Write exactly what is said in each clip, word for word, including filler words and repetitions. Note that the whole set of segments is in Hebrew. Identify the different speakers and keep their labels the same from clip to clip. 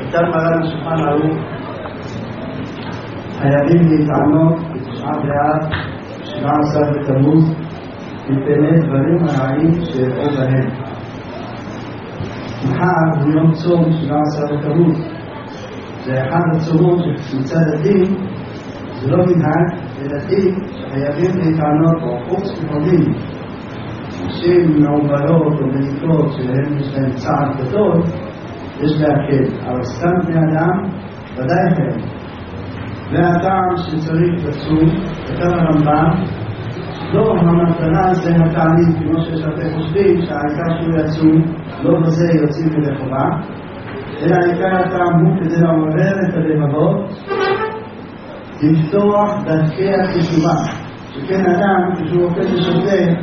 Speaker 1: יותר מראה לשולחן ערוך, חייבים להתענות בתשעה באב, שבעה עשר בתמוז, מפני דברים הרעים שיראו בהם. מחר הוא יום צום שבעה עשר בתמוז. זה אחד הצומות שמצד הדין, זה לא מנהג, אלא דין שחייבים להתענות בו, חוץ לפעמים. אנשים מעוברות או מניקות שלהם יש להם צעד גדול, יש להקל, אבל סתם בני אדם ודאי חייב. והטעם שצריך לצום, יותר הרמב"ם, לא המטרה זה התענית, כמו שיש הרבה חושבים שהעיקר שהוא יצום, לא בזה יוצאים כדי חובה, אלא העיקר הטעם הוא כדי לעורר את הלבבות, לפתוח דרכי התשובה, שכן אדם כשהוא הופך לשוטה,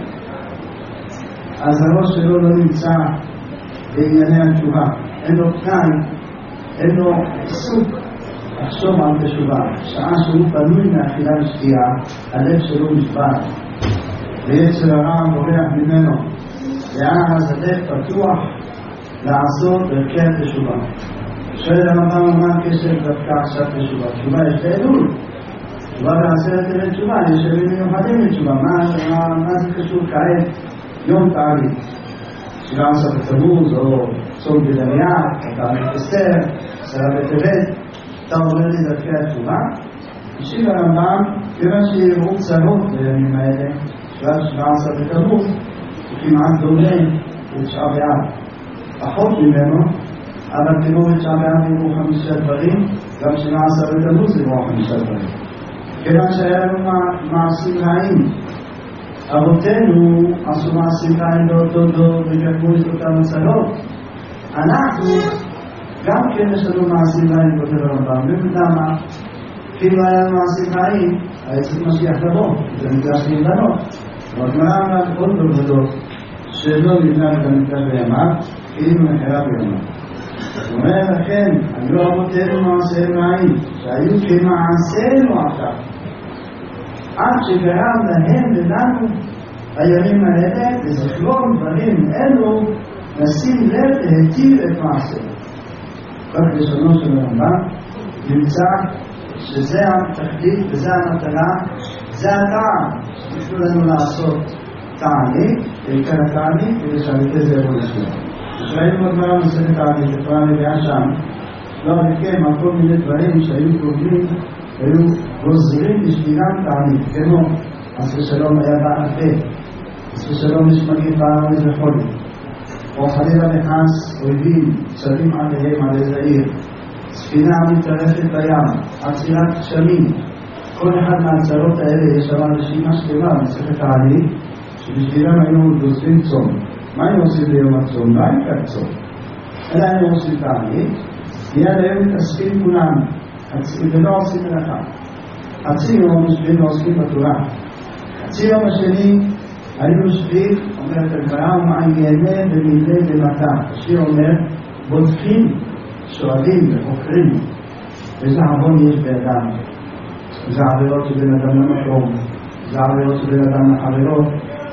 Speaker 1: אז הראש שלו לא נמצא בענייני התשובה, אין לו פנאי, אין לו עיסוק לחשוב על תשובה. שעה שהוא פנוי מאכילה ושתייה, הלב שלו נשבר ויצר הרע בורח ממנו, ואז הלב פתוח לעשות דרכי התשובה. שואל הרמב"ם מה הקשר דווקא עכשיו תשובה? תשובה יש לעדות, תשובה בעשרת ימי תשובה, יש ימים מיוחדים לתשובה. מה זה קשור כעת יום תענית? שבעה עשר בתמוז או צום בדמיה, או תענית אסתר, עשרה בטבת, אתה אומר לי דרכי התשובה? משיב הרמב"ם, כיוון שיראו צרות בימים האלה, שבעה עשר בתמוז, הוא כמעט דומה לתשעה באב. פחות ממנו, אבל כמו בתשעה באב יראו חמישה דברים, גם שבעה עשר בתמוז יראו חמישה דברים. כיוון שהיה לנו מעשים רעים. אבותינו עשו מעשים רעים באותו דור וגרמו את אותם הצרות. אנחנו גם כן יש לנו מעשים רעים כותב הרמב"ם. למה? כאילו היה לנו מעשים רעים, היה צריך משיח לבוא, זה מקדש להיבנות. והגמרא אמרה עוד דור שלא נבנה את המקדש בימיו, כאילו נחרב בימיו. זאת אומרת לכן, היו אבותינו מעשיהם רעים, שהיו כמעשינו עכשיו. עד שגרם להם ולנו הימים האלה, לזכרון דברים אלו, נשים לב להכיר את מעשינו. כך לשונו של הרמב"ם נמצא שזה התכלית וזה המטרה, זה הטעם שתפלו לנו לעשות תענית, בעיקר התענית, כדי שהמקרה זה יבוא לשלום. כשראינו בגמרא מסכת תענית, התורה נביאה שם, לא מכם על כל מיני דברים שהיו קובלים, היו גוזרים בשבילם תענית, כמו עשו שלום היה בעל פה, עשו שלום יש מגיפה איזה חולי, או חלילה וחס אויבים צרים עליהם על איזה עיר, ספינה מתערפת בים, עצירת גשמים. כל אחד מהצרות האלה יש שם רשימה שלמה מסכת תענית שבשבילם היו גוזרים צום. מה הם עושים ביום הצום? מה הם כצום? אלא הם עושים תענית, מיד היום מתעסקים כולם ולא עושים מלאכה. חצי יום יושבים ועוסקים בתורה, חצי יום השני היו יושבים, אומרת הגמרא, ומעייני ומילי למטה. השיר אומר, בודקים, שואלים וחוקרים איזה עוון יש באדם, איזה עבירות שבין אדם למקום, איזה עבירות שבין אדם לחברות,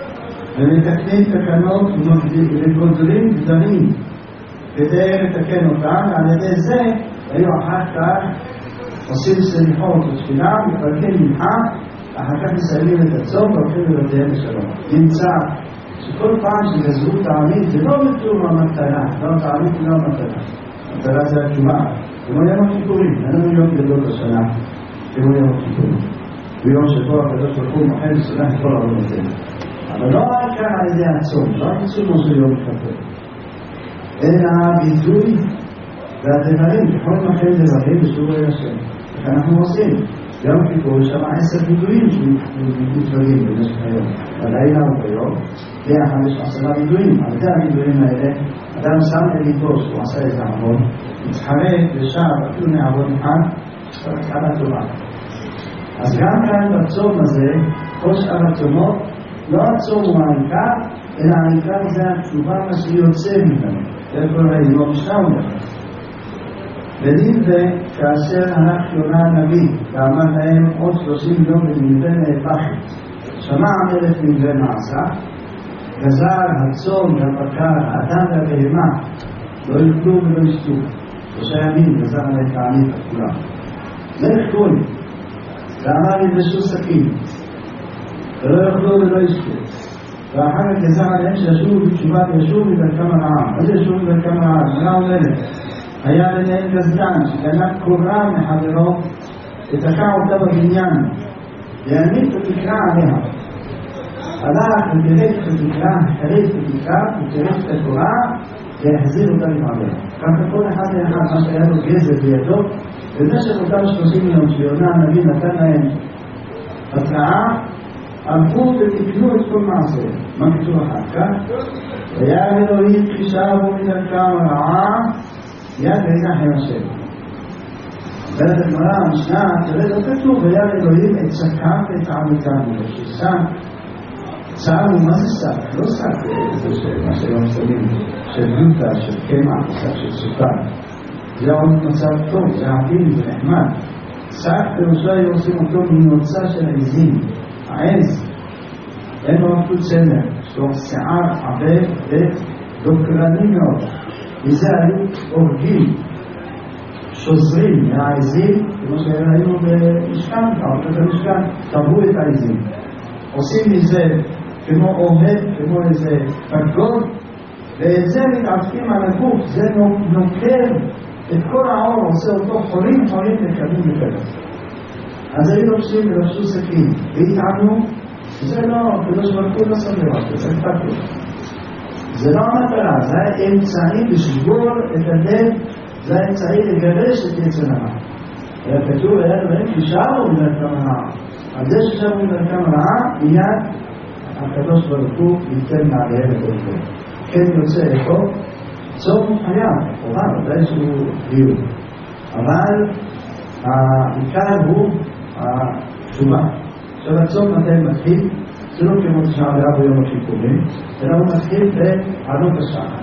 Speaker 1: ומתקנים תקנות וגוזרים גדרים כדי לתקן אותם. על ידי זה היו אחר כך עושים סליחות ותפילה, מפרקים מנחה, אחר כך מסיימים את הצום והולכים לבתיהם בשלום. נמצא שכל פעם שגזרו תענית זה לא בתור המטרה, לא תענית לא המטרה, המטרה זה התשובה. כמו יום הכיפורים, אין לנו יום גדול בשנה כמו יום הכיפורים, ביום שבו הקדוש ברוך הוא מוחל וסולח את כל עבודתנו. אבל לא רק כאן על ידי הצום, לא רק צומו של יום כיפור, אלא הביטוי והדברים, ככל מכן דברים בשובו אל השם. איך אנחנו עושים? יום כיפור יש שם עשר ביטויים שמתווגים במשך היום. בלילה וביום, ביחד יש עשרה ביטויים. על ידי הביטויים האלה, אדם שם אליתו שהוא עשה את העבוד, מתחרק ושב אפילו מעבוד אחד, כבר התחלה טובה. אז גם כאן בצום הזה, כל שאר הצומות, לא הצום הוא העיקר, אלא העיקר זה התשובה מה שיוצא ממנו. זה כל ראינו לא משנה אומר. ונראה כאשר הלך יונה הנביא ואמר להם עוד שלושים יום בנלווה נהפכת, שמע המלך נלווה נעשה, גזר הצום והבקר, האדם והבהמה לא יאכלו ולא ישתו, שלושה ימים גזר עלי תענית את כולם. מלך גוי, ואמר ילבשו סכין, ולא יאכלו ולא ישתו. ואחר כך גזר עליהם שישובו בתשובה וישובו בדרכם הרעה. אז ישובו בדרכם הרעה, הגמרא אומרת, היה ביניהם גזלן שגנב קורה מחברו ותקע אותה בבניין והעמיד את התקרה עליה. הלך ופירק את התקרה, החריף את התקרה ופירק את הקורה והחזיר אותה לבעליה. ככה כל אחד לאחד, מה שהיה לו גזל בידו, במשך אותם שלושים יום שיונה הנביא נתן להם התראה, הלכו ותקנו את כל מעשה. מה כתוב אחר כך? והיה אלוהים חישבו מדרכם הרעה יד וינח השם. בלת הגמרא, המשנה, תראה לא כתוב, והיה אלוהים את שקם ואת עמיתם, ששם, צערו, מה זה שק? לא שק, זה מה שהיום שמים, של גלוטה, של קמח, של סוכר. זה עוד מצב טוב, זה עדין, זה נחמד. שק פירושו היו עושים אותו מנוצה של העזים, העז. אין לו אפילו צמר, יש לו שיער עבה ודוקרני מאוד. וזה היו הורגים, שוזרים מהעזים, כמו שהיו במשכן, עבודת המשכן, טבעו את העזים. עושים מזה כמו עומד, כמו איזה פגוד, ואת זה מתעפקים על הגוף, זה נוקר את כל העור, עושה אותו חולים חולים לקדים לפרס. אז היו לובשים ולבשו סכין, והתענו, זה לא, כדוש ברוך לא שם לבד, זה אכפת לו. זה לא המטרה, זה האמצעי לשבור את הדד, זה האמצעי לגרש את יצר הרע. היה כתוב, היה דברים ששארו מדרכם הרע. על זה ששארו מדרכם הרע, מיד הקדוש ברוך הוא ייתן מעליהם את אותו. כן יוצא איפה? צום חייב, חובה, ודאי שהוא דיוק. אבל העיקר הוא התשובה. עכשיו הצום מתי מתחיל? זה לא כמו תשעה באב ביום הכיפורים, אלא הוא מתחיל בעלות השעה.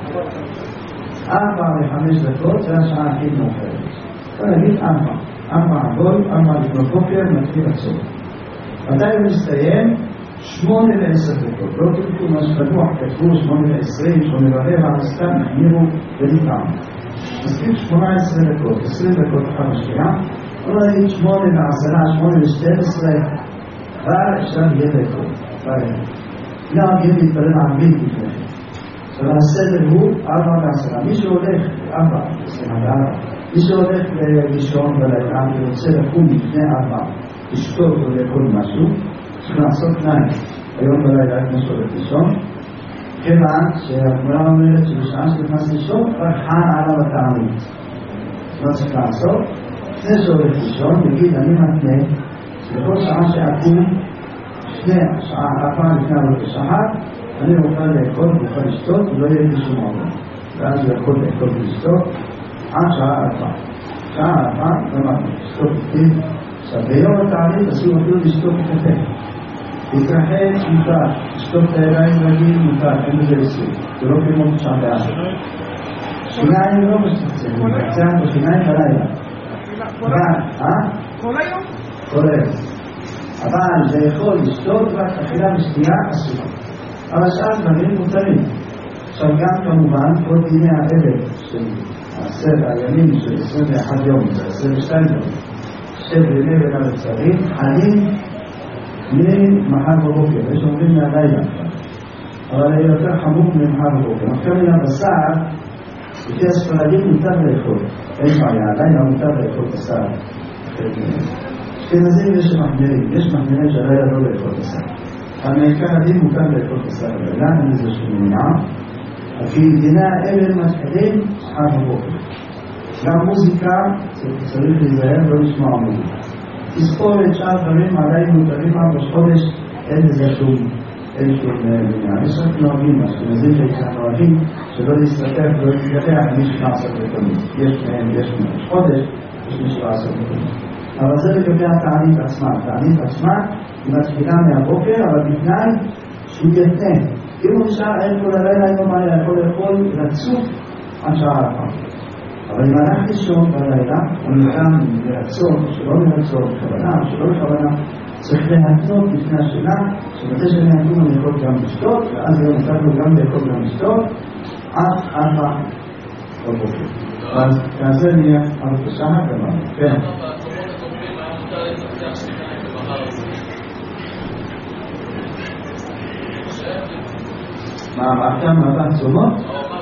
Speaker 1: ארבע וחמש דקות זה השעה הכי מאוחרת. בוא נגיד ארבע. ארבע עגול, ארבע לפנות בוקר, מתחיל הצום. מתי הוא מסתיים? שמונה לעשר דקות. לא תלכו מה שבטוח, כתבו שמונה לעשרים, שמונה ורבע, הסתם החמירו וניתן. מספיק שמונה עשרה דקות, עשרים דקות אחת השקיעה, בוא נגיד שמונה ועשרה, שמונה ושתים עשרה, כבר אפשר יהיה דקות. לא אגיד להתפלל ערבית לפני. אבל הסדר הוא ארבע ועשרה. מי שהולך, ארבע, מי שהולך לישון בלילה ורוצה לקום לפני ארבע, לשתות או לאכול משהו, צריך לעשות תנאי. היום בלילה כמו שהולך לישון, כיוון שהגמרא אומרת שבשעה שנכנס לישון, כבר חל עליו התענית. מה צריך לעשות? לפני שהולך לישון, נגיד אני מתנה, שבכל שעה שאקום, לפני השעה ארבע, לפני עלות השעה, אני אוכל לאכול ואוכל לשתות, ולא יהיה לי שום עבוד. ואז הוא יכול לאכול ולשתות עד שעה ארבע. שעה ארבע, למדנו, לשתות איתי. עכשיו, ביום התענית אסור אפילו לשתות את הפה. להתרחץ מותר, לשתות את הידיים רגיל מותר, אין לזה איסור. זה לא כמו תשעה באב. שיניים לא משתתפים, מתקצר בשיניים בלילה.
Speaker 2: כל היום?
Speaker 1: כל היום. אבל זה יכול לשתות רק אכילה ושתייה אסורה. אבל שאר דברים מותרים. עכשיו גם כמובן כל דיני הערב של עשר הימים של עשרים ואחד יום, זה עשרים ושתיים יום, של ימי וגם הצרים, חלים ממחר בבוקר, יש אומרים מהלילה. אבל זה יותר חמור ממחר בבוקר. עכשיו מן הבשר, לפי הספרדים מותר לאכול. אין בעיה, הלילה מותר לאכול בשר. אשכנזים יש מחמירים, יש מחמירים שהלילה לא לאכול בשר. אבל מעיקר הדין מותר לאכול בשר הלילה, אין לזה שמונעה. כי דיני האבן מתחילים מחר בבוקר. גם מוזיקה, צריך להיזהר, לא לשמוע מוזיקה. תזכור את שאר דברים עליי מותרים על חודש, אין לזה שום, אין שום בניין. יש רק נוהגים, אשכנזים שאיתם נוהגים, שלא להסתכל ולא להתגלח מי שנעשות לתמיד. יש מהם, יש מהם. חודש, יש מי שנעשות לתמיד. אבל זה לגבי התענית עצמה. התענית עצמה היא מתחילה מהבוקר, אבל בתנאי שהוא יתנה. אם הוא נשאר אין כל הלילה, אם הוא יכול לאכול רצוף עד שעה ארבע. אבל אם הלך לישון בלילה, הוא ניתן לרצות, שלא לרצות, בכוונה, שלא בכוונה, צריך להתנות לפני השינה, שבתי שאני אקום אני יכול גם לשתות, ואז הוא נתן לו גם לאכול גם לשתות, עד ארבע בבוקר. אז כזה נהיה הרפשה הגמר. כן. מה אמרת? מה בעצומות?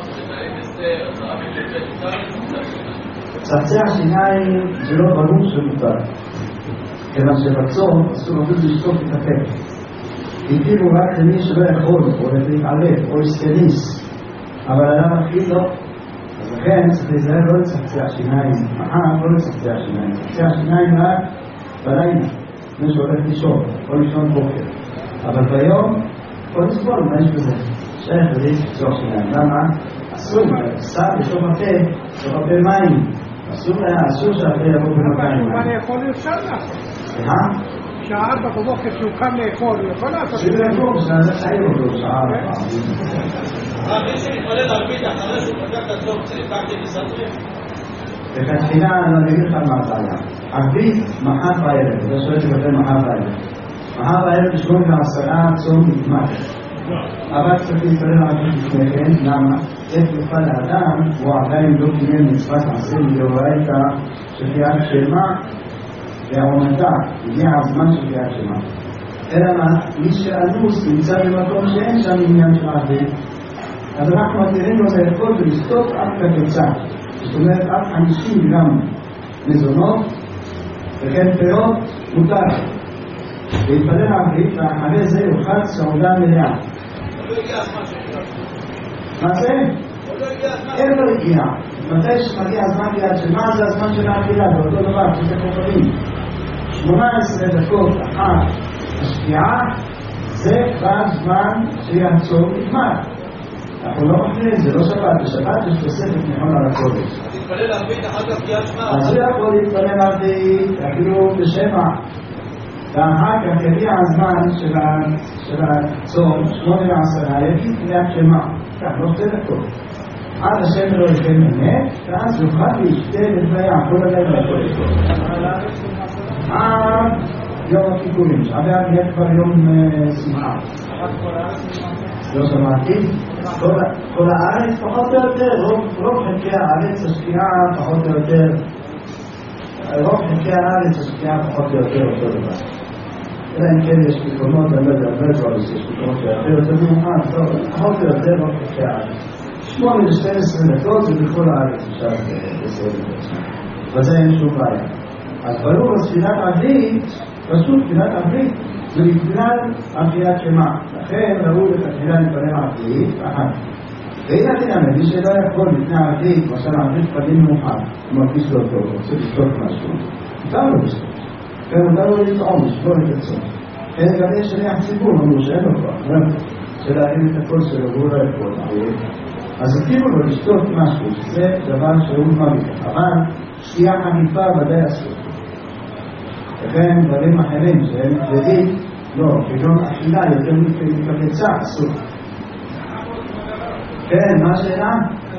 Speaker 1: צחצח שיניים זה לא ברור שמותר. כיוון שבצום אסור אפילו לשטוף את הפה. התירו רק למי שלא יכול, או להתעלף, או הסכניס. אבל אדם מתחיל לא. אז לכן צריך להיזהר לא לצחצח שיניים. מחר לא לצחצח שיניים. לצחצח שיניים רק בלילה. מי שהולך לישון, או לישון בוקר. אבל ביום, יכול לסבול, מה יש בזה? שייך לזה לצחצח שיניים. למה? אסור, סתם לשטוף הפה, לשטוף הפה מים. אסור היה, אסור שהפה יבוא בנוגעים.
Speaker 2: הוא בא לאכול אפשר לעשות.
Speaker 1: סליחה?
Speaker 2: שעה ארבע בבוקר שהוא קם לאכול, הוא יכול לעשות.
Speaker 1: שהוא לאכול, שזה חייב אותו שעה ארבע.
Speaker 3: מי שמתפלל ערבית אחרי שהוא פתח את הצום, צריך לקחת מסתרים?
Speaker 1: בתחילה אני אגיד לך מה הבעיה. ערבית מחר בערב, אתה שואל לגבי מחר בערב. מחר בערב בשמונה ועשרה צום נגמר. אבל צריך להתפלל ערבית לפני כן, למה? איך יוכל האדם, הוא עדיין לא קיבל מצוות עשה מדאורייתא שקריאת שמע והעונתה, הגיע הזמן של קריאת שמע. אלא מה? מי שאנוס נמצא במקום שאין שם עניין של ערבית, אז אנחנו מתירים לו לאכול ולשתות עד כתוצא. זאת אומרת עד חמישים גרם מזונות וכן פירות מותר. להתפלל ערבית ואחרי זה יוכל סעודה מלאה.
Speaker 3: לא הגיע הזמן שלנו.
Speaker 1: מה זה? אין לא הגיע. מתי שמגיע הזמן ליד שמה זה הזמן של האכילה? זה אותו דבר, שזה כוכבים. שמונה עשרה דקות אחת השקיעה זה כבר זמן שיעצור נגמר. אנחנו לא מכירים, זה לא שבת. בשבת יש תוספת נכון על הקודש.
Speaker 3: אז תתפלל ערבית אחר כך קריאת שמע.
Speaker 1: אז הוא יכול להתפלל ערבית אפילו בשבע. ואחר כך יגיע הזמן של הצום, שמונה ועשרה, יגיד קריאת שמע. כך, לא שתי דקות. עד השם לא יקל מנת, ואז יוכל להשתה לפני כל הלילה לקודש. עד יום הכיפורים. עד יהיה כבר יום שמחה. לא שמעתי? כל הארץ פחות או יותר, רוב חלקי הארץ השקיעה פחות או יותר, רוב חלקי הארץ השקיעה פחות או יותר אותו דבר. אלא אם כן יש מקומות, אני לא יודע, הרבה דברים שיש מקומות שיותר יותר מאוחד, פחות או יותר רוב חלקי הארץ. שמונה ל-שתים עשרה דקות זה בכל הארץ אפשר לסיים את עצמם. וזה אין שום בעיה. אז ברור, תפילת ערבית, פשוט תפילת ערבית, זה בגלל קריאת שמע. לכן ראו את התפילה להתפלל ערבית אחת. והנה תנאמה, מי שלא יכול לפני ערבית, למשל ערבית פנים מאוחד, הוא מרגיש לא טוב, רוצה לשתות משהו. מותר לו לשתות. כן, מותר לו לטעום, לשבור את עצמו. כן, גם יש שליח ציבור, אמרו שאין לו כבר, שלהרים את הכל שלו, והוא לא יכול. אז התירו לו לשתות משהו, שזה דבר שהוא מרגיש. אבל שתייה חריפה ודאי אסור. וכן דברים אחרים שהם כבדים, לא, כגון אכילה יותר מקבצה, אסור. כן, מה השאלה?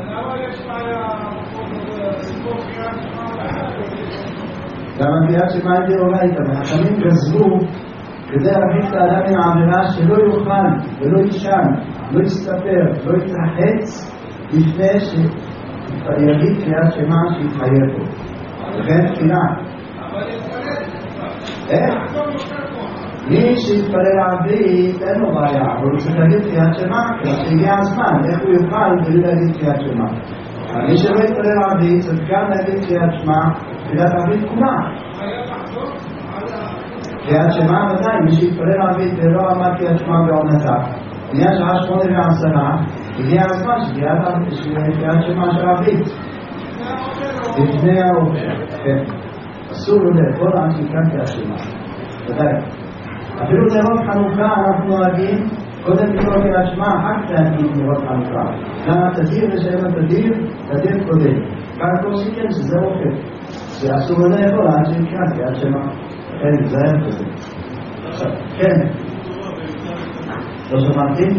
Speaker 1: למה קריאת שמע היא דאורייתא? החכמים גזרו כדי להביא את האדם מן העבירה שלא יאכל ולא יישן, לא יסתפר, לא יתרחץ לפני שיגיד קריאת שמע שיתחייב בו. וכן תחילה. איך? מי שיתפלל ערבית אין לו בעיה, אבל הוא צריך להגיד קריאת שמע, כי שהגיע הזמן, איך הוא יוכל בלי להגיד קריאת שמע. מי שלא יתפלל ערבית צריך גם להגיד קריאת שמע, תפילת ערבית כולה. קריאת שמע ודאי, מי שיתפלל ערבית ולא אמר קריאת שמע בעונתה. הגיע שעה שמונה ועשרה, הגיע הזמן שקריאת שמע של ערבית. לפני האוכל, כן. אסור לו לאכול עד שיקרא קריאת שמע. ודאי. אפילו לראות חנוכה אנחנו נוהגים קודם לקרוא קריאת שמע, אחר כך להגיד לראות חנוכה. למה תדיר ושאין תדיר, תדיר קודם. כאן כל שכן שזה אוכל. שאסור לו לאכול עד שיקרא קריאת שמע. כן, זה היה כזה. עכשיו, כן. לא שמעתי?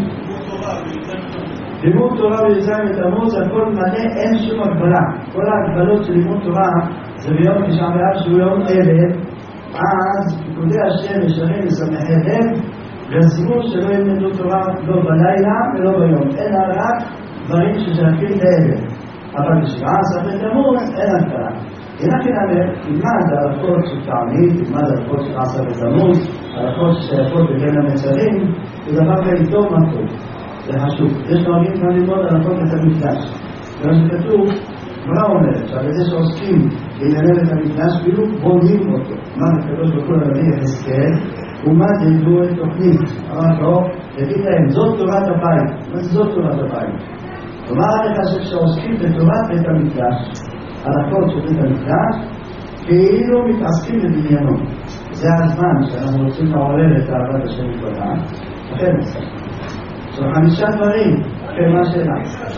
Speaker 1: לימוד תורה בי"ז בתמוז, הכל מלא, אין שום הגבלה. כל ההגבלות של לימוד תורה זה ביום תשעה באב שהוא יום ערב, אז פקודי השם ישרים ושמחיהם גזרו שלא ילמדו תורה לא בלילה ולא ביום, אלא רק דברים ששייכים לערב. אבל בשבעה עשר בתמוז אין הגבלה. הנה כנראה, תלמד הלכות של תענית, תלמד הלכות של עשר בתמוז, הלכות ששייכות בבין המצרים, זה דבר כאן טוב מקום, זה חשוב. יש נוהגים כאן ללמוד הלכות בית המקדש. כמו שכתוב, מה אומרת? שעל ידי שעוסקים בענייני בית המקדש, כאילו בונים אותו. מה הקדוש ברוך הוא הנביא יחזקאל, ומה תדעו את תוכנית. אמר לו, תגיד להם, זאת תורת הבית. מה זאת תורת הבית? כלומר לך שעוסקים בתורת בית המקדש, הלכות של בית המקדש, כאילו מתעסקים בבניינו. זה הזמן שאנחנו רוצים לעורר את אהבת השם יתברך. לכן נעשה. עכשיו חמישה דברים, כן, מה השאלה?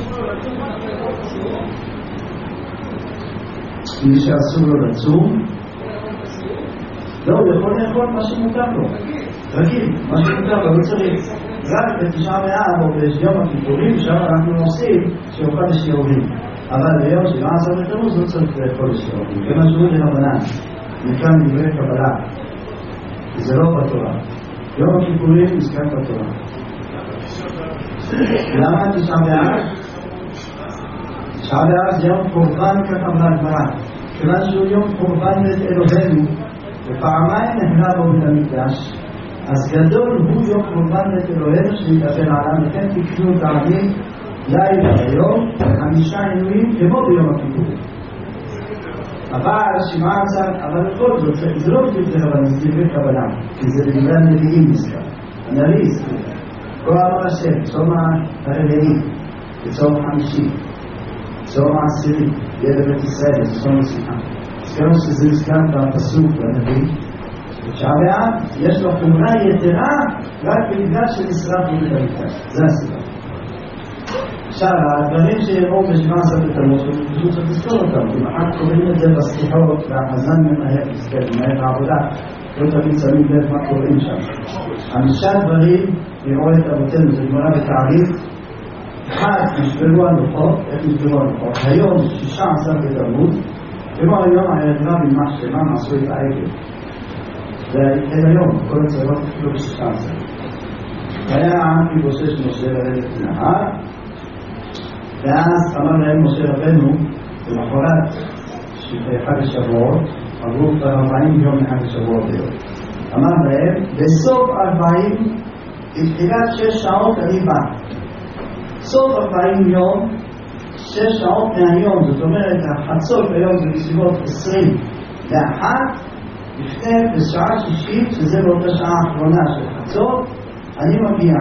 Speaker 1: מי שאסור לו לצום, לא, הוא יכול לאכול מה שמותר לו. רגיל, מה שמותר לו, לא צריך. רק בתשעה באב או ביום הכיפורים, שם אנחנו עושים שיוכל לשיעורים. אבל ביום שבעה עשר בתמוז לא צריך לאכול לשיעורים. כמה שהוא להבנה, מכאן דברי קבלה. זה לא בתורה. יום הכיפורים נזכר בתורה. למה תשעה באב? תשעה באב זה יום קורבן כתב להגמרא. כיוון שהוא יום קורבן את אלוהינו, ופעמיים נחלה בו בית המקדש, אז גדול הוא יום קורבן את אלוהינו שנתאבל עליו, וכן תקנו תענית לילה היום, חמישה עינויים כמו ביום הכיפורים. אבל שבעה עשר, אבל כל זאת, זה לא בדיוק זה אבל זה דברי קבלה, כי זה בגלל נביאים נזכר. הנביא נזכר. כה אמר השם, צום הרביעי, וצום חמישי, צום העשירי, יהיה בבית ישראל, זה צום השמחה. זכרנו שזה נזכר בפסוק בנביא, ותשעה באב יש לו חומרה יתרה רק בגלל שנשרף בבית המקדש. זה הסיבה. עכשיו, הדברים שיראו בשבעה עשר בתמוז, פשוט צריך לזכור אותם. אם אחר קוראים את זה בסליחות, והחזן ממהר לזכר, ממהר העבודה, לא תמיד שמים לב מה קוראים שם. חמישה דברים יראו את אבותינו, זה גמרא בתעריף. אחד, נשברו הלוחות, איך נשברו הלוחות? היום, שישה עשר בתמוז, כמו היום הערב ממש שלמה, עשו את העגל. ואין היום, כל הצעות אפילו בשישה עשר. והיה העם כבושש משה לרדת לנהר, ואז אמר להם משה רבנו, במחרת חג השבועות, עברו כבר ארבעים יום לחג השבועות היום. אמר להם, בסוף ארבעים, בתחילת שש שעות אני בא. סוף ארבעים יום, שש שעות מהיום, זאת אומרת, החצות היום זה בסביבות עשרים ואחת, לפני בשעה שישית, שזה באותה שעה האחרונה של חצות, אני מגיע.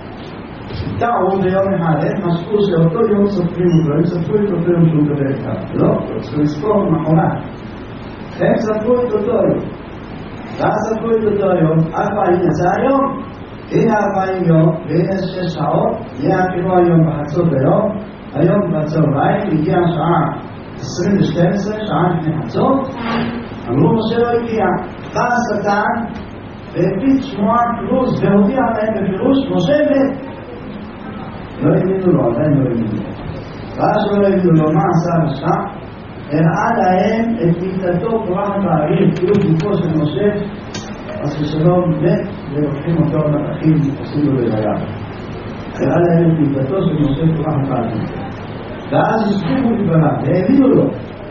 Speaker 1: טעו ביום אחד, הם חשבו שאותו יום סופרים אותו, הם ספרו את אותו יום שהוא מדבר איתם. לא, לא צריכים לספור מאחורה. הם ספרו את אותו יום. ואז ספרו את אותו יום, ארבעים יצא היום, הנה ארבעים יום, והנה שש שעות, יהיה כאילו היום בחצות היום, היום בצהריים, הגיעה שעה עשרים ושתים עשרה, שעה לפני חצות, אמרו משה לא הגיע, בא השטן, והפיץ שמועה כרוז, והודיע להם בפירוש, משה מת. לא הבינו לו, עדיין לא הבינו לו. ואז לא הבינו לו, מה עשה הרשע? הראה להם את מיטתו פורחת באוויר, כאילו גופו של משה, אז כשלום מת, ולוקחים אותו למלאכים, עושים לו לרעייה. הראה להם את מיטתו של משה פורחת באוויר. ואז הסביבו לדבריו, והבינו לו.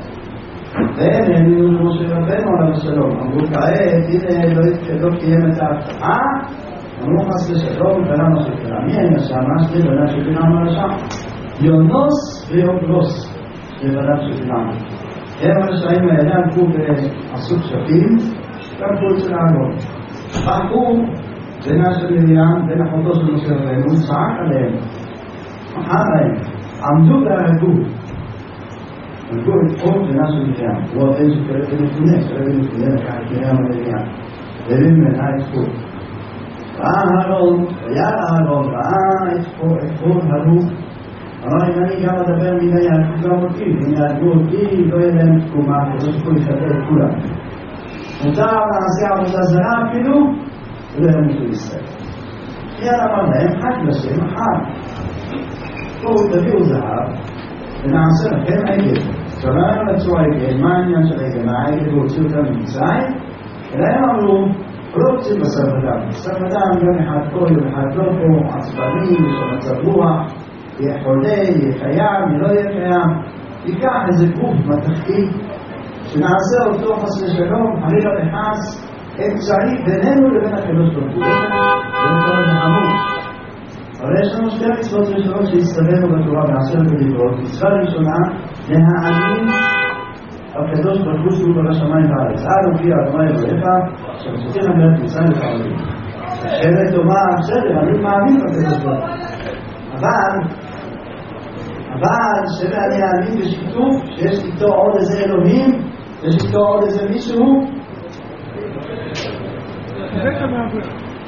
Speaker 1: והם האמינו למשה רבנו עליו השלום. אמרו כעת, הנה לא קיים את ההבטחה, אמרו חס ושלום, ולמה שקרה? מי היה שם? מה שתי בניו של בלעם הרשע? יונוס ויוגלוס, שתי בניו של בלעם. הם הרשעים האלה הלכו ועשו כשפים, קרפו אצל הארון. פרקו בינה של מרים, בין אחותו של משה רבנו, צעק עליהם, מחר להם, עמדו והרגו. הרגו את חוק בינה של מרים. הוא הבן שכרת ונפונה, שכרת ונפונה לקח את מרים ומרים. והבין ממנה את חוק. ראה הרון, וירא הרון, ראה את חוק הרוג. אמר אם אני גם אדבר מן היהרגו גם אותי, אם יהרגו אותי לא יהיה להם תקומה, כדי שכל יחבר את כולם. מותר לעשה עבודה זרה אפילו, ולא ימותו ישראל. יאללה אמר להם, חג לשם, חג. בואו תביאו זהב, ונעשה לכם עגל. כשאומר לצור עגל, מה העניין של עגל? מה העגל והוציא אותם ממצרים? אלא הם אמרו, לא רוצים בשר ודם. בשר ודם יום אחד פה, יום אחד לא פה, עצבני, יש לו מצב רוח, יהיה חולה, יהיה קיים, לא יהיה קיים. ייקח איזה גוף מתכתי, שנעשה אותו חס ושלום, חלילה וחס, אמצעי בינינו לבין הקדוש ברוך הוא. זה כל נחמות. אבל יש לנו שתי מצוות ראשונות שהסתברו בתורה בעשרת הדיברות. מצווה ראשונה, להאמין הקדוש ברוך הוא שהוא ברא שמיים בארץ. אנו כי אדוני אלוהיך, שמצאתיך מארץ מצרים וחרדים. השבט תאמר, בסדר, אני מאמין בקדוש ברוך הוא. אבל, אבל שאני אאמין בשיתוף, שיש איתו עוד איזה אלוהים, יש איתו עוד איזה מישהו.
Speaker 2: זה כמובן.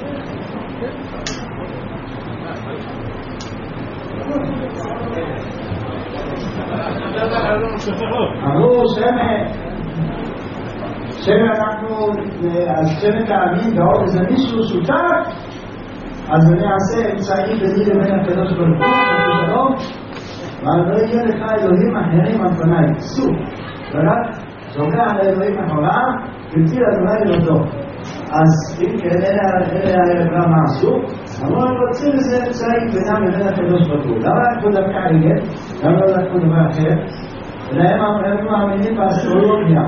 Speaker 1: אמרו שמן, שמן אנחנו, אז שמן תאמין בעוד איזה מישהו שותף, אז אני אעשה אמצעי ביני לבין הקדוש ברוך הוא, שלום, אבל לא יהיה לך אלוהים אחרים על פניי, סוף, ורק זוכר על האלוהים אחריו, ותיר אדוני לבדו. אז אם כן, אלה גם מעשו, אמרו הם רוצים איזה אמצעי בינם לבין הקדוש ברוך הוא. למה לקחו דווקא עגל? למה לא לקחו דבר אחר? אלא הם מאמינים באסטרולוגיה.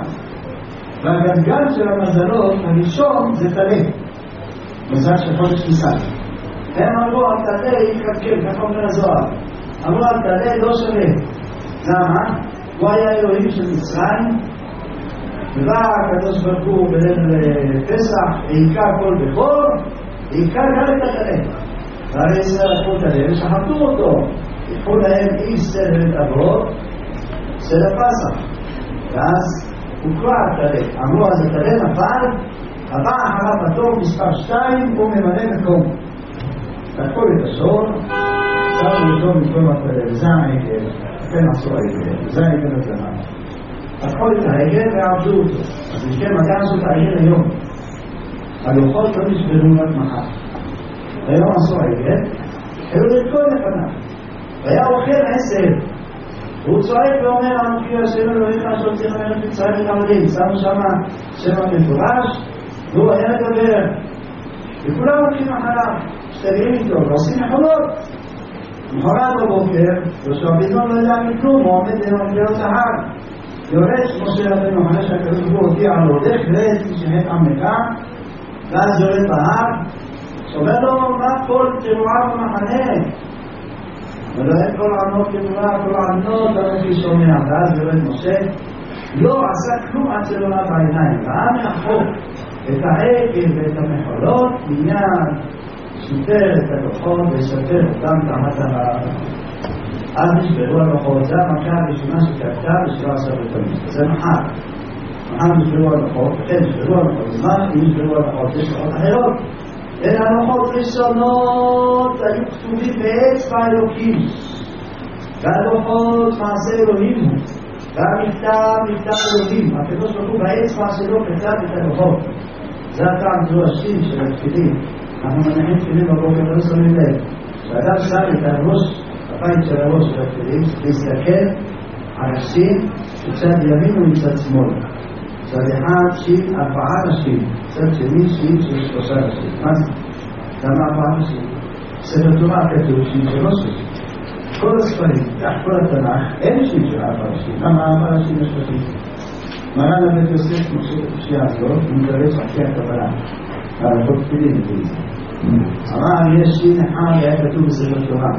Speaker 1: והגלגל של המזלות הראשון זה תלה. מזל של חודש ניסן. הם אמרו, התלה יתקלקל, ככה אומר הזוהר. אמרו, התלה לא שווה. למה? הוא היה אלוהים של מצרים, ובא הקדוש ברוך הוא בליל פסח, העיקר כל בכור, העיקר גם את התלה. והרי ישראל לקחו את הלב, שחטו אותו. יקחו להם איש סדר את אבות, סדר פסח. ואז הוקרא התלה. אמרו, אז התלה נפל, הבא אחריו בתור מספר שתיים, הוא ממלא מקום. לקחו את השור, שמו אותו במקום התלה, וזה העגל, כן עשו העגל, וזה העגל הזמן. לקחו את העגל ועבדו אותו. אז נשכם מגע עשו את העגל היום. הלוחות לא נשברו רק מחר. היום עשו העגל, היו לכל לפניו. והיה אוכל עשר. והוא צועק ואומר, אנוכי השם אלוהיך שהוציא מארץ מצרים וחרדים. שמו שמה שם המפורש, והוא היה לדבר. וכולם הולכים אחריו, משתגעים איתו, ועושים מחולות. מחרת בבוקר, יהושע בן נון לא יודע מכלום, הוא עומד למקלות ההר. יורש משה רבנו, אחרי שהקדוש ברוך הוא הודיע לו, לך רד כשמת עמך, ואז יורד בהר, שאומר לו, מה כל תרועה במחנה? ולא אין כל ענות תרועה, כל ענות, אנוכי שומע. ואז יורד משה, לא עשה כלום עד שלא ראה בעיניים, ראה מאחור את העגל ואת המחולות, מיד שוטר את הלוחות ושפר אותם תחת הרעב. אז נשברו הלוחות, זה המכה הראשונה שקרתה בשבע עשר בתמוז. זה מחר. מחר נשברו הלוחות, כן, נשברו הלוחות. זמן, אם נשברו הלוחות, יש לוחות אחרות. אלה הלוחות ראשונות היו כתובים באצבע אלוקים. והלוחות מעשה אלוהים הוא. והמכתב, מכתב אלוהים. הקדוש ברוך הוא באצבע שלו כתב את הלוחות. זה הטעם, זו השין של התפילין. אנחנו מניחים תפילין בבוקר, לא שמים לב. כשאדם שם את הראש, הפיים של הראש של התפילין, להסתכל על השין מצד ימין ומצד שמאל. מצד אחד שין ארבעה נשים, מצד שני שין של שלושה נשים. מה זה? למה ארבעה נשים? ספר תורה כתוב שין שלוש נשים. כל הספרים, כך כל התנ"ך, אין שין של ארבעה נשים. למה ארבעה נשים יש נשים? מרן הבית יוסף משה בפשיעה הזאת, הוא מתרץ חכי הקבלה. על הכל תפילין את זה. אמר, יש שין אחד היה כתוב בספר תורה.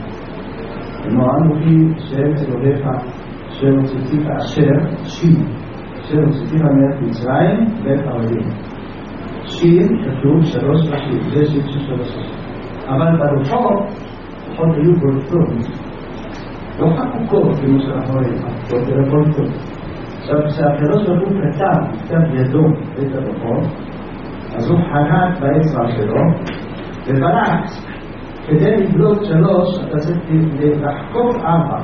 Speaker 1: אמרו, אנוכי שם אלוהיך, שם הוצאתיך אשר, שין. אשר הוצאתיך מארץ מצרים וחרדים. שין כתוב שלוש ראשים, זה שין של שלוש ראשים. אבל בלוחות, לוחות היו בולטות. לא חקוקות, כמו שאנחנו רואים, חקוקות אלא בולטות. עכשיו, כשהקדוש ברוך הוא כתב, כתב ידו את הלוחות, אז הוא חרט באצבע שלו, ובלט, כדי לבלוט שלוש, אתה צריך לחקוק ארבע.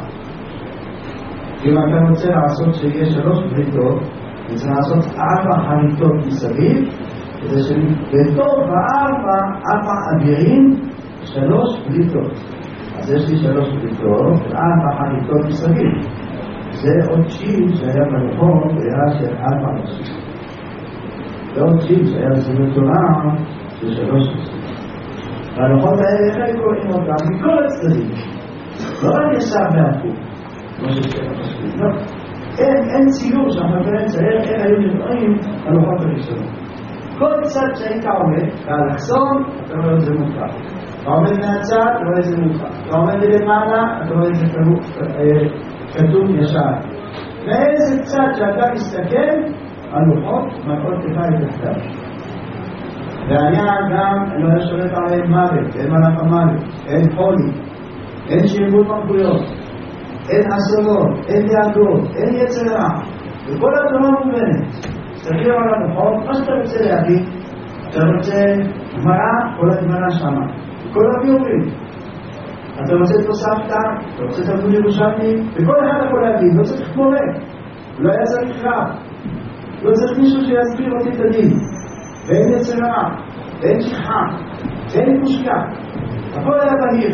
Speaker 1: אם אתה רוצה לעשות שיהיה שלוש בריתות, אתה צריך לעשות ארבע חריטות מסביב, כדי שבתוך הארבע, ארבע אבירים, שלוש בריתות. אז יש לי שלוש בריתות, וארבע חריטות מסביב. זה עוד שין שהיה בלוחות, היה של ארבע ראשים. ועוד שין שהיה בספר תורה, של שלוש ראשים. והלוחות האלה, איך היו קוראים אותם? מכל הצדדים. לא רק ישר והפוך. כמו ששאלה משפיעים. לא, אין ציור שאנחנו באמצע, איך היו נראים הלוחות הראשונות. כל צד שהיית עומד, באלכסון, אתה רואה את זה מוכר. אתה עומד מהצד, אתה רואה את זה מוכר. אתה עומד למעלה, אתה רואה את זה כתוב ישר. באיזה צד שאתה מסתכל, הלוחות מראות לך את הכתב. והיה גם, לא היה שולט עליהם מוות, אין מלאך המוות, אין חולי, אין שיבוד מלכויות, אין אסונות, אין דאגות, אין יצר רע. וכל התורה מובנת. תסתכל על הלוחות, מה שאתה רוצה להגיד, אתה רוצה גמרא, כל הגמרא שמה. כל הביורים. אתה רוצה תוספתא, אתה רוצה תלמוד ירושלמי, וכל אחד יכול להגיד, לא צריך מורה, לא היה צריך רב, לא צריך מישהו שיסביר אותי את הדין, ואין יצר רע, ואין שכחה, ואין קושיה, הכל היה בהיר.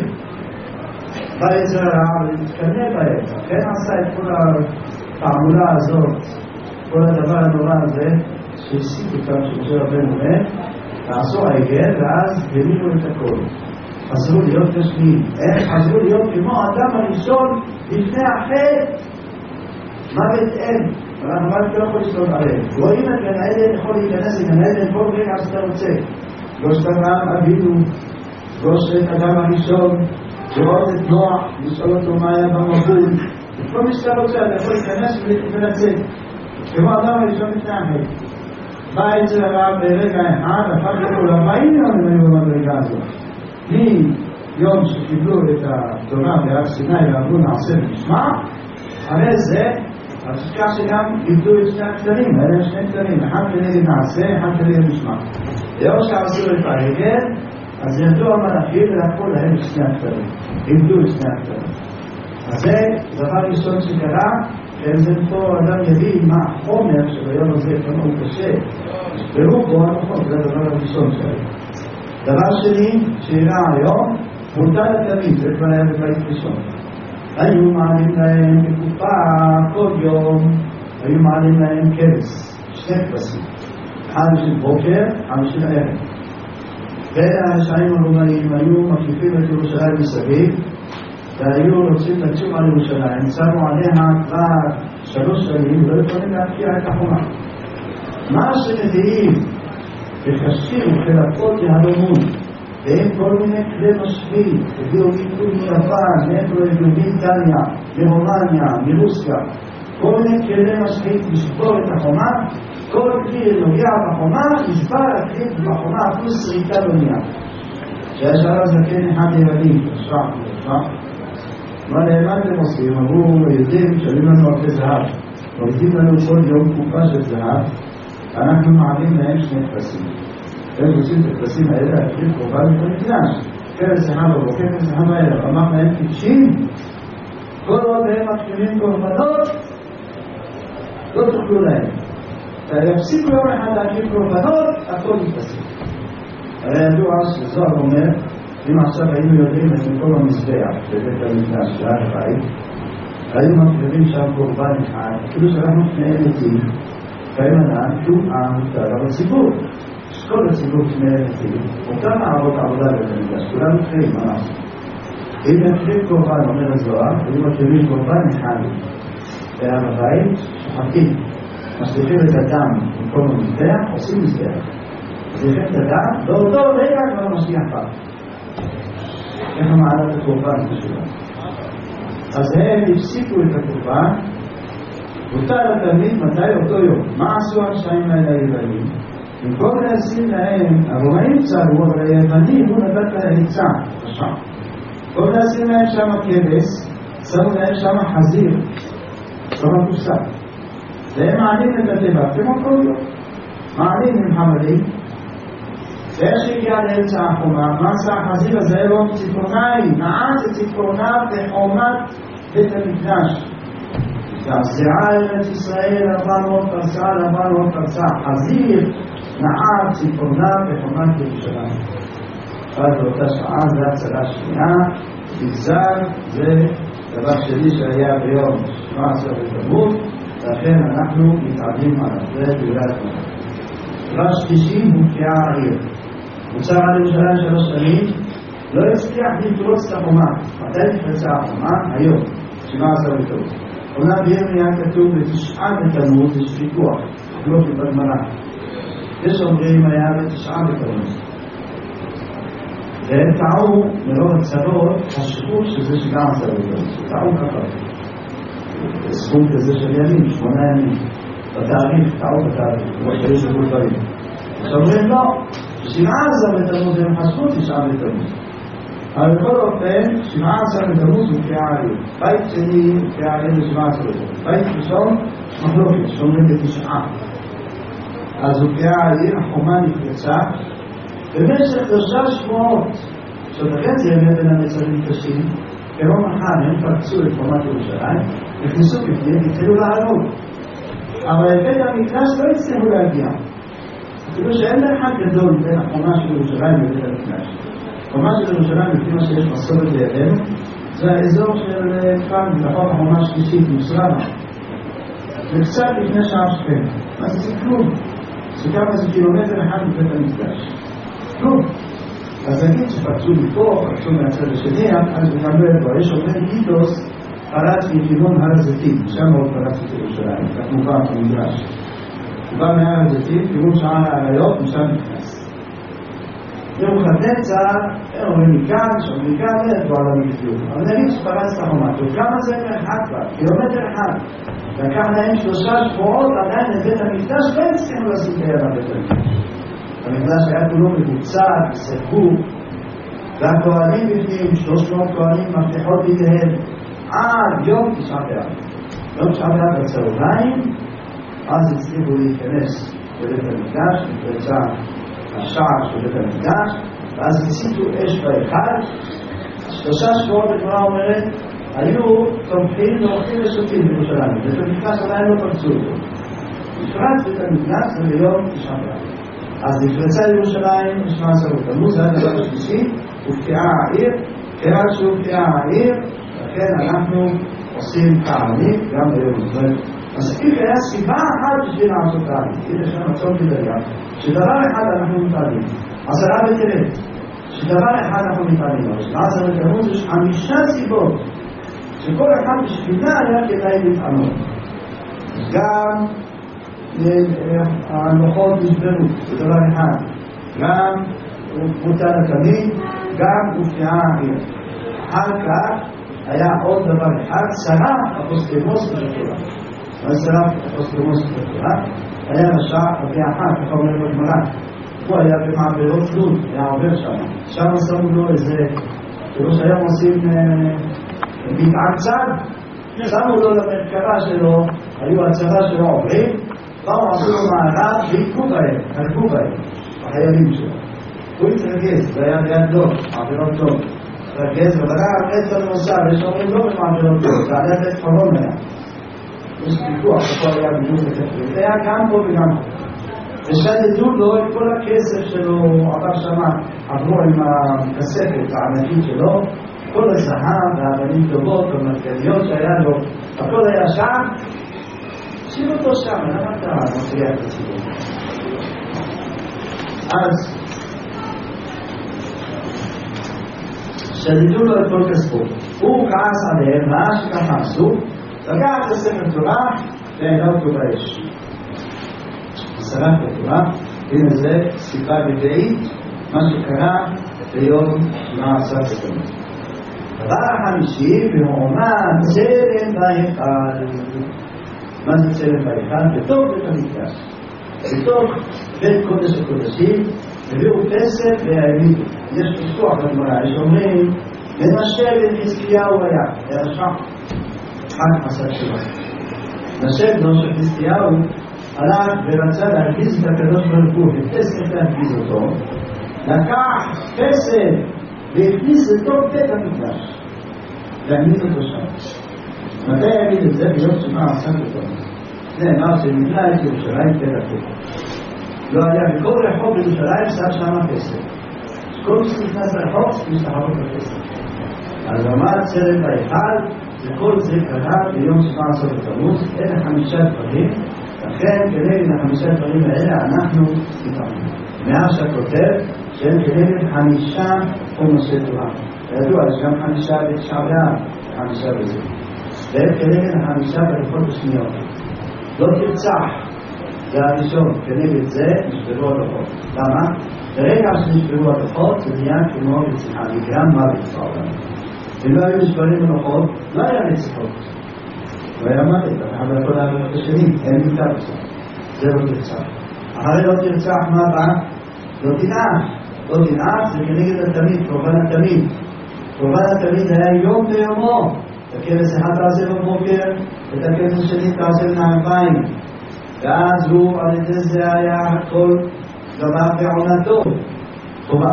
Speaker 1: בא יצר רע ולהתקנה בהם, כן עשה את כל התעמולה הזאת, כל הדבר הנורא הזה, שהפסיק אותם שמשה רבנו אומר, לעשו העגל, ואז גמירו את הכל. חזרו להיות גשמיים. איך חזרו להיות כמו האדם הראשון לפני החטא? מוות אין. אנחנו רק לא יכול לשלוט עליהם. רואים את גן העדן, יכול להיכנס לגן העדן כל רגע שאתה רוצה. גושת אברהם אבינו, גושת את האדם הראשון, לראות את נוח, לשאול אותו מה היה במבול. כל מי שאתה רוצה, אתה יכול להיכנס ולצאת. כמו האדם הראשון לפני החטא. בא אצל הרב ברגע אחד, הפך לו ארבעים יום אם היו במדרגה הזאת. מיום שקיבלו את התורה בהר סיני ואמרו נעשה ונשמע, אחרי זה, אז כך שגם איבדו את שני הכתרים, האלה שני כתרים, אחד כנגד נעשה, אחד כנגד נשמע. היום שעשו את העגל, אז ירדו המלאכים ולקחו להם את שני הכתרים, איבדו את שני הכתרים. אז זה דבר ראשון שקרה, שאיזה פה אדם יבין מה החומר שביום הזה כמה הוא קשה, ברובו הנכון, זה הדבר הראשון שלהם. דבר שני, שאירע היום, מותר לתמיד, זה כבר היה בבית ראשון. היו מעלים להם בקופה כל יום, היו מעלים להם כבש, שני כבשים. אחד של בוקר, אחד של ערב. והרשעים הרומאים היו מקיפים את ירושלים מסביב, והיו רוצים לצום על ירושלים, שמו עליה כבר שלוש שנים, ולא יכולים להפקיע את החומה. מה שמביאים וחשבים וחלקות להלומות, והם כל מיני כלי משפיעים, הביאו מיקוד מיפן, מאיפה הביאו מאיטליה, מרומניה, מרוסיה, כל מיני כלי משפיעים לשבור את החומה, כל כלי נוגע בחומה, נשבר הכלי בחומה, אפילו שריטה בנייה. שיש עליו זקן אחד ילדים, תשרח, תשרח. מה נאמן אתם עושים? אמרו, יודעים, שואלים לנו הרבה זהב. עובדים לנו כל יום תקופה של זהב, אנחנו מעלים להם שני כבשים. הם עושים את הכבשים האלה, להקריב קורבן את המקדש. כבש אחד בבוקר, כבש אחד בערב. אמר להם טיפשים, כל עוד הם מקריבים קורבנות, לא תאכלו להם. יפסיקו יום אחד להקריב קורבנות, הכל יתפסק. הרי ידוע שזוהר אומר, אם עכשיו היינו יודעים את מקום המזבח בבית המקדש, שער הבית, היינו מקריבים שם קורבן אחד, כאילו שאנחנו פני מתים, כימנן, שהוא המותר, אבל ציבור. כל הציבור פני מתים, אותם העבוד העבודה בבית המקדש, כולם מתחילים, מה נעשה? אם מקריב קורבן, אומר הזוהר, היו מקריבים קורבן אחד, בער הבית, שוחטים, משליכים את הדם במקום המזבח, עושים מזבח. משליכים את הדם, באותו רגע כבר משליח פעם. איך המעלת הקורבן בשבילה. אז הם הפסיקו את הקורבן, הותר לתלמיד מתי אותו יום. מה עשו הרשעים האלה היוונים? במקום להשים להם, הרומאים צרו, אבל היוונים הוא נתת להם עצה, עכשיו. במקום להשים להם שם כבש, שמו להם שם חזיר, לא מקוסה. והם מעלים את הטבע, כמו כל יום. מעלים עם חמדים, והשהגיע לאמצע החומה, מה עשה החזיר הזה? לא ציפורניים, נעץ את ציפורניו בחומת בית המקדש. והזיעה ארץ ישראל ארבע מאות פרסה על ארבע מאות פרסה. חזיר נעץ ציפורניו בחומת ירושלים. אז באותה שעה זה הצלה שנייה, בגזר זה דבר שני שהיה ביום שבע עשרה בתמוז, לכן אנחנו מתעדים עליו, זה בגלל התמוז. דבר שלישי הופקעה העיר. מוצר על ירושלים שלוש שנים, לא הצליח לפרוץ את החומה. מתי נפרצה החומה? היום. שבעה עשר בתמוז. אומנם בירמיה כתוב בתשעה בתמוז, יש ויכוח, לא בגמרא. יש אומרים היה בתשעה בתמוז. והם טעו מרוב הצרות, חשבו שזה שבעה עשר בתמוז. טעו ככה. סכום כזה של ימים, שמונה ימים. בתאריך, טעו בתאריך, כמו שיש בכל דברים. שאומרים לא, שבעה עשר בתמוז הם חשבו תשעה בתמוז. אבל בכל אופן, שבעה עשר בתמוז הוא קריאה עיר. בית שני, קריאה עיר לשבעה עשר בתמוז. בית ראשון, מחלוקת, שאומרים בתשעה. אז הוא קריאה עיר, החומה נפרצה, במשך שלושה שבועות, שבכן זה ימי בין המצרים קשים, כרום אחד, הם פרצו את חומת ירושלים, נכנסו בפנים, התחילו לעלות. אבל בית המקדש לא הצליחו להגיע. אפילו שאין מרחק גדול בין החומה של ירושלים ובית המקדש. החומה של ירושלים, לפי מה שיש מסורת לידינו, זה האזור של כאן, מתחת החומה השלישית, מוסרמה. זה קצת לפני שער שכם. מה זה זה כלום? זה כמה זה קילומטר אחד מבית המקדש. כלום. אז נגיד שפרצו מפה, פרצו מהצד השני, אז בכלל לא, יש אומרים גיטוס, פרץ מכיוון הר הזיתים, שם עוד פרץ את ירושלים, כך מובן במדרש. הוא בא מהר הזיתים, כיוון שער העריות, משם נכנס. נבוכדנצר, הם אומרים מכאן, שאומרים מכאן, לא ידעו על המקדיום. אבל נגיד שפרץ את החומה, וכמה זה מרחק כבר? קילומטר אחד. לקח להם שלושה שבועות, עדיין לבית המקדש, לא הצליחו לשים את היד בבית המקדש. המקדש היה כולו מבוצע, סגור, והכהנים בפנים, שלוש מאות כהנים, מפתחות בידיהם, עד יום תשעה באב. יום תשעה באב בצהריים, אז הצליחו להיכנס לבית המקדש, נפרצה השער של בית המקדש, ואז הציתו אש בהיכל. שלושה שבועות הגמרא אומרת, היו תומכים ואוכלים ושותים בירושלים, בית המקדש עדיין לא פרצו אותו. נפרץ בית המקדש ביום תשעה באב. אז נפרצה ירושלים בשבעה עשר בתמוז, זה הדבר השלישי, הופקעה העיר, כיוון שהופקעה העיר, לכן אנחנו עושים תענית גם ביום הזה. אז אם היה סיבה אחת בשביל לעשות תענית, הנה שם הצום כדריה, שדבר אחד אנחנו מתענים, עשרה בטבת, שדבר אחד אנחנו מתענים, אבל שבעה עשר בתמוז יש חמישה סיבות, שכל אחד בשבילה היה כדאי להתענות. גם ההלכות נשברו, זה דבר אחד. גם מותר התמיד, גם הופקעה העיר. אחר כך היה עוד דבר אחד, שרף אפוסטמוס בתורה. מה שרף אפוסטמוס בתורה? היה רשע אבי אחת, ככה אומר בגמרא. הוא היה במעברות לוד, היה עובר שם. שם שמו לו איזה, כאילו שהיום עושים מטען צד, שמו לו למרכבה שלו, היו הצבא שלו עוברים, באו עשו לו מערב והיכו בהם, הלכו בהם, החיילים שלו. הוא התרגז, זה היה ביד דוב, מעבירות דוב. התרגז, ובדעה עמד לנו עושה, ויש אומרים לא במעבירות דוב, זה היה בית חרון היה. יש פיקוח, הכל היה בדיוק לתפריט. זה היה גם פה וגם פה. ושדדו לו את כל הכסף שלו, עבר שמה, עברו עם הכספת הענקית שלו, כל הזהב והאבנים טובות והמרכזיות שהיה לו, הכל היה שם, שיב אותו שם, למה אתה מפריע את הציבור? אז שדדו לו את כל כספו, הוא כעס עליהם, מה שככה עשו, לקח את הספר תורה והעלה אותו באש. שרף את התורה, הנה זה סיבה בדעית, מה שקרה ביום שבעה עשר בתמוז. הדבר החמישי, והאומן צלם בהיכל. מה זה צלם בהיכל? בתוך בית המקדש. בתוך בית קודש הקודשים, הביאו פסל והעמידו. יש פסוח בגמרא, יש אומרים, מנשה בן חזקיהו היה, היה רשע. אחד עשה תשובה. מנשה בנו של חזקיהו, הלך ורצה להרגיז את הקדוש ברוך הוא, ופסל להרגיז אותו, לקח פסל והכניס לתוך בית המקדש, להעמיד אותו שם. מתי יעמיד את זה? ביום שבעה עשר בתמוז. נאמר שנבנה את ירושלים תדפוק. לא היה בכל רחוב בירושלים שם שם פסל. כל מי שנכנס לרחוב, יש לחרות בפסל. אז אמר צלם בהיכל, וכל זה קרה ביום שבעה עשר בתמוז, אלה חמישה דברים, לכן כנגד החמישה דברים האלה אנחנו נפעמים. מאז שהכותב שהם כנגד חמישה חומסי תורה. ידוע, יש גם חמישה בתשעה באב, חמישה בזה. וכנגד החמישה בלוחות השניות. לא תרצח, זה הראשון, כנגד זה נשברו הלוחות. למה? ברגע שנשברו הלוחות זה נהיה כמו רציחה, נגרם מוות בעולם. אם לא היו נשברים הלוחות, לא היה רציחות. לא היה מוות, אבל הכל היה בלוחות השני, אין מיטה בסוף. זה לא תרצח. אחרי לא תרצח, מה בא? לא תנאף. לא תנאף זה כנגד התמיד, קורבן התמיד. קורבן התמיד היה יום ביומו. את הכבש אחד תעשה בבוקר, את הכבש השני תעשה בנעריים. ואז הוא על ידי זה היה הכל דבר בעונתו. חובה.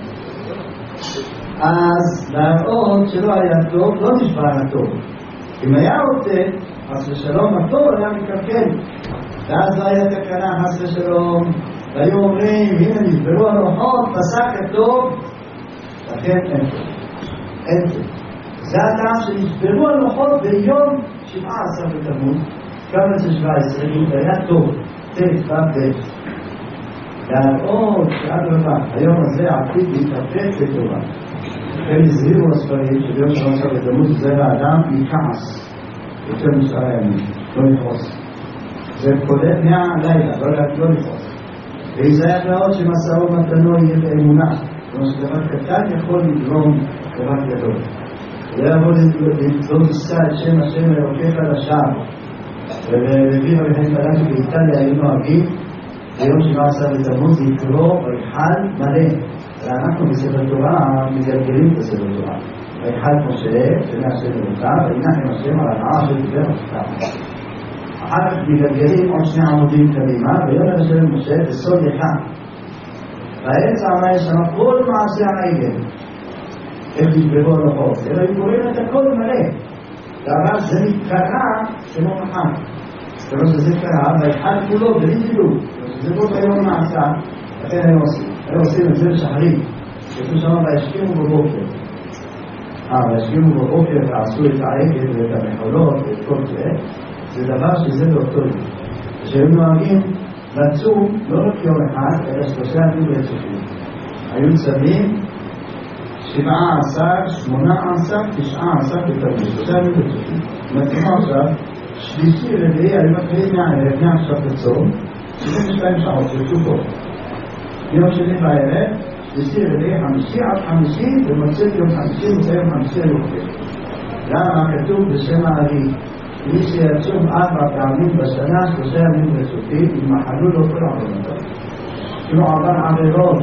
Speaker 1: אז להראות שלא היה טוב, לא נשבר הטוב. אם היה רוצה, אז לשלום הטוב היה מקרקל. ואז לא היה תקנה חס ושלום. והיו אומרים, הנה נשברו הלוחות, פסק הטוב, לכן אין טוב. אין טוב. זה הטעם שנשברו הלוחות ביום שבעה עשר בתמוז, כמה זה שבע עשרה, והיה טוב, טף, טף. להראות שעד רבה, היום הזה עתיד להתאפק בטובה. הם הזהירו הספרים שביום שבעה עשר בתמוז זה האדם יכעס יותר משאר הימים, לא לכעוס. זה קודם מהלילה, לא לכעוס. ויזהר מאוד שמסעו מתנו יהיה באמונה. כמו שדבר קטן יכול לגרום דבר גדול. לא יבוא לא תשא את שם השם אלוקיך לשווא. ולביא רבי חיים באיטליה היו נוהגים ביום שבעה עשר בתמוז לקרוא ריחל מלא. ואנחנו בספר תורה מגלגלים בספר תורה. ריחל משה, שני השם אלוקיו, וינחם השם על הנער שדיבר אותך. אחר כך מגלגלים עוד שני עמודים קדימה, ויאמר השם משה בסוד אחד. באמצע אמר שם כל מעשה העגל. איך נשברו הלוחות. אלא הם קוראים את הכל מלא. אבל זה נקרא כמו מחר. כמו שזה קרה, והאחד כולו בלי דילוג. זה כל היום מעשה, לכן היו עושים. היו עושים את זה לשחרים. שכתוב שם והשכימו בבוקר. אה, והשכימו בבוקר ועשו את העגל ואת המחולות ואת כל זה. זה דבר שזה באותו יום. כשהם נוהגים לצום לא רק יום אחד, אלא שלושה ימים רצופים. היו צמים שבעה עשר, שמונה עשר, תשעה עשר בתמוז, שלושה ימים רצופים. מתחילים עכשיו, שלישי רביעי, היו מתחילים מהערב, מעכשיו לצום, שבעים ושתיים שעות רצופות. יום שני בערב, שלישי רביעי, חמישי עד חמישי, ומוצא יום חמישי, מוצא יום חמישי היותר. למה כתוב בשם הארי? מי שיצום ארבע פעמים בשנה, שלושה ימים רצופים, ימחלו לו כל עבודתו. כמו עבר עבירות,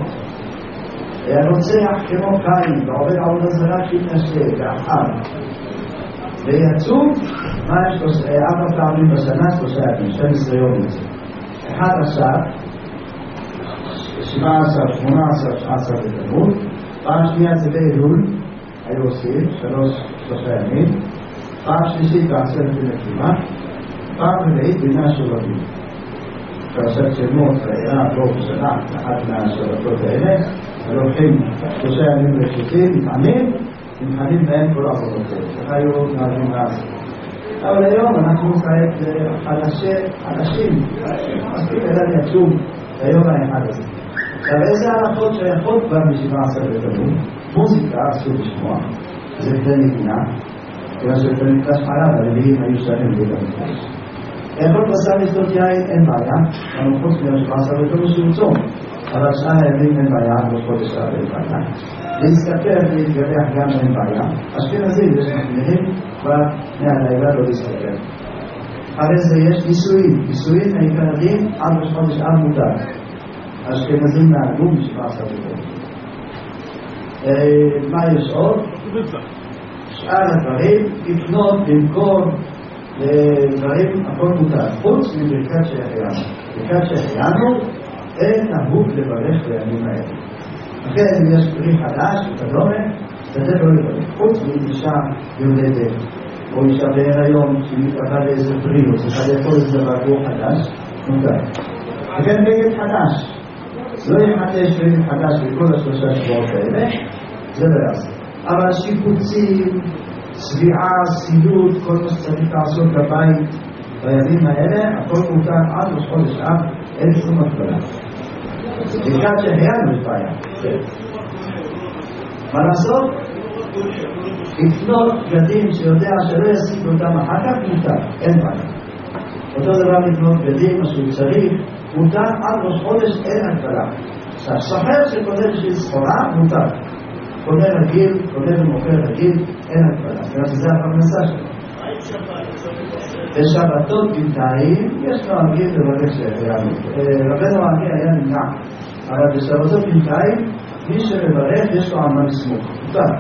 Speaker 1: רוצח כמו קין, ועובד עבודה זרה שהתנשא, ואחר. ויצום, מה יש לו ארבע פעמים בשנה, שלושה ימים, שתים עשרה יום יצא. אחד עשר, שבעה עשר, שמונה עשר, תשע עשר בתמוז, פעם שנייה זה באלול, היו עושים, שלוש, שלושה ימים, פעם שלישית בעשרת הנקבה, פעם רביעית בימי השבתים. פרשת שמות ואירה בו בשנה, אחת מהשבתות האלה, הולכים שלושה ימים רשותים, מתעמים, נמחלים בהם כל עבודות. ככה היו נהגים אז. אבל היום אנחנו כעת חדשים, מספיק אדם יצום ביום האחד הזה. עכשיו איזה הלכות שייכות כבר בשבעה עשר בתמוז? מוזיקה אסור לשמוע, זה כדי נגינה. כיוון שבית המקדש חרב, הלוויים היו שלמים בית המקדש. לאכול בשר לשתות יין אין בעיה, אבל חוץ מיום שבעה עשר בתמוז שהוא צום. אבל שאר הימים אין בעיה, ראש חודש רב אין בעיה. להסתפר ולהתגרח גם אין בעיה. אשכנזים יש מחמירים, ומהלילה לא להסתפר. אחרי זה יש נישואין. נישואין העיקריים עד ראש חודש אב מותר. אשכנזים נהגו בשבעה עשר בתמוז. מה יש עוד? שאר הדברים, לקנות, למכור, דברים, הכל מותר. חוץ מברכת שהחיינו. ברכת שהחיינו, אין נהוג לברך בימים האלה. לכן אם יש פרי חדש וכדומה, זה לא לברך. חוץ מאישה יהודי בית, או אישה בהיריון שמתקפה לאיזה פרי, או צריכה לאכול איזה דבר חדש, מותר. לכן בגד חדש. לא יחדש בגד חדש בכל השלושה שבועות האלה, זה לא יעשה. אבל שיפוצים, צביעה, סילוד, כל מה שצריך לעשות בבית בימים האלה, הכל מותר עד ראש חודש אב, אין שום הגבלה. בגלל שהחיינו יש בעיה. מה לעשות? לקנות בגדים שיודע שלא יסיק אותם אחר כך מותר, אין בעיה. אותו דבר לקנות בגדים, מה שהוא צריך, מותר עד ראש חודש, אין הגבלה. עכשיו, שחר שקונה בשביל סחורה, מותר. קונה רגיל, קונה ומוכר רגיל, אין הגבלה. זה הפרנסה שלו. בשבתות בינתיים, יש לו הרגיל לבקש שהחיינו. רבנו הרגיל היה נמנע, אבל בשבתות בינתיים, מי שמברך יש לו על מה לסמוך. מותר.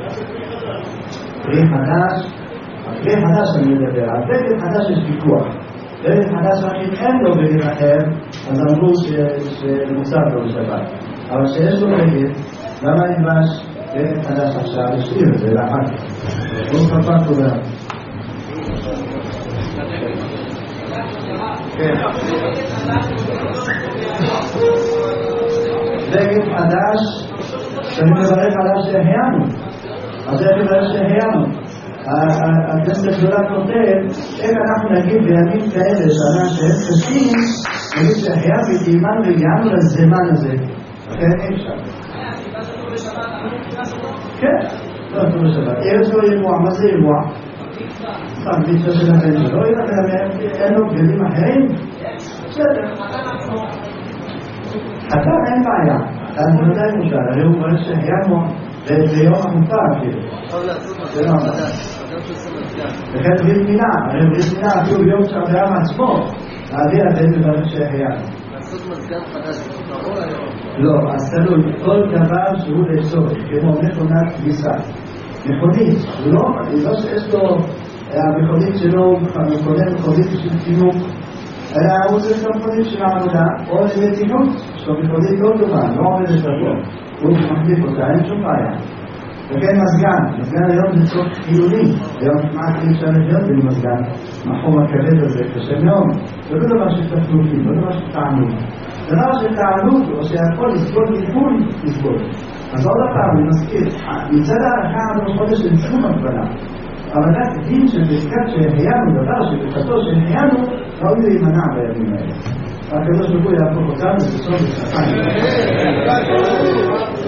Speaker 1: פרי חדש, הפרי חדש אני מדבר, על בגד חדש יש ויכוח. בגד חדש רק אם אין לו בגד אחר, אז אמרו שמוצר לו בשבת. אבל שיש לו בגד, למה נלבש בגד חדש עכשיו? השאיר את זה לאחר. ברוך הבא תודה. כן. בגד חדש, שאני מברך עליו שהחיינו. אז איך מברך שהחיינו? הכנסת הגדולה כותב, איך אנחנו נגיד בימים כאלה שנה שהם קשים, נגיד שהחיינו וטעימן והגענו לזמן הזה. כן, אי אפשר. כן, לא נתנו בשבת. ארץ לא יבוע, מה זה יבוע? פעם ביצוע של החיים שלו, אין לו בגדים אחרים? בסדר. אתה אין בעיה, אז מתי מותר, הרי הוא מברך שהחיינו ביום המותר, כאילו. זה לא המדע. וכן ברית מילה, הרי ברית מילה אפילו ביום שהחיינו עצמו, להעביר את זה מברך שהחיינו.
Speaker 4: לעשות מזגן חדש בתוכו היום?
Speaker 1: לא, אז תלוי, כל דבר שהוא לצורך, כמו מכונת כביסה. מכונית, לא, לא שיש לו, המכונית שלו, מכונית של תינוק, אלא הוא צריך את המכונית של העבודה, או לתינוק, יש לו מכונית לא טובה, לא עומדת לפה, הוא מחליף אותה, אין שום בעיה. וכן מזגן, מזגן היום זה צורך חיוני, היום כמעט אי אפשר לחיות בלי מזגן, החום הכבד הזה קשה מאוד, זה לא דבר שתפלוקי, לא דבר שתענוג. דבר שתענוג, או שהכל לסבול טיפול, לסבול. אז עוד הפעם, אני מזכיר, מצד הערכה עד ראש חודש אין שום הגבלה. אבל רק דין של ברכת שהחיינו, דבר שברכתו שהחיינו, ראוי להימנע בימים האלה. הקדוש ברוך הוא יהפוך אותנו בסוף ושחיים.